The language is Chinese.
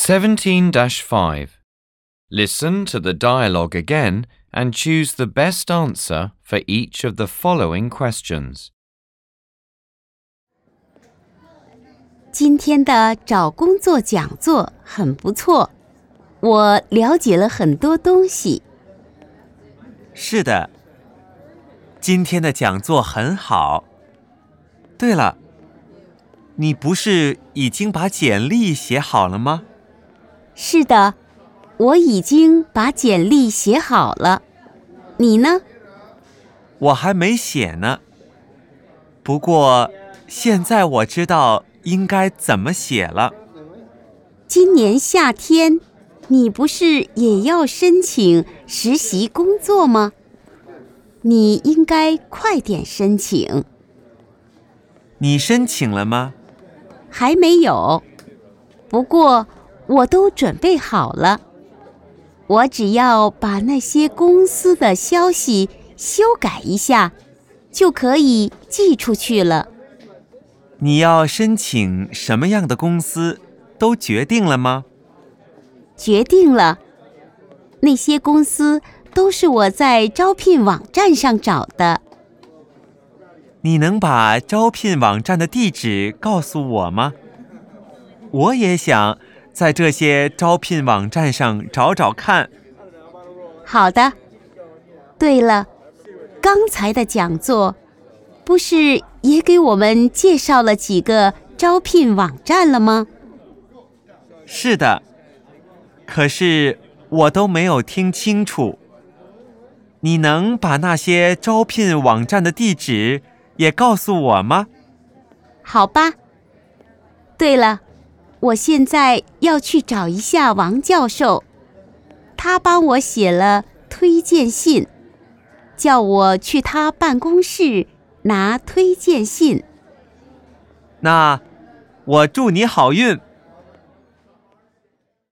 17-5. Listen to the dialogue again and choose the best answer for each of the following questions. 今天的找工作讲座很不错，我了解了很多东西。 是的，今天的讲座很好。对了，你不是已经把简历写好了吗？ 是的，我已经把简历写好了。你呢？ 我还没写呢。不过，现在我知道应该怎么写了。 今年夏天，你不是也要申请实习工作吗？你应该快点申请。 你申请了吗？ 还没有，不过我都准备好了。我只要把那些公司的消息修改一下，就可以寄出去了。 你要申请什么样的公司，都决定了吗？ 决定了，那些公司都是我在招聘网站上找的。 你能把招聘网站的地址告诉我吗？我也想在这些招聘网站上找找看。 好的。对了，刚才的讲座不是也给我们介绍了几个招聘网站了吗？ 是的，可是我都没有听清楚。你能把那些招聘网站的地址也告诉我吗？ 好吧。对了，我现在要去找一下王教授，他帮我写了推荐信，叫我去他办公室拿推荐信。 那我祝你好运。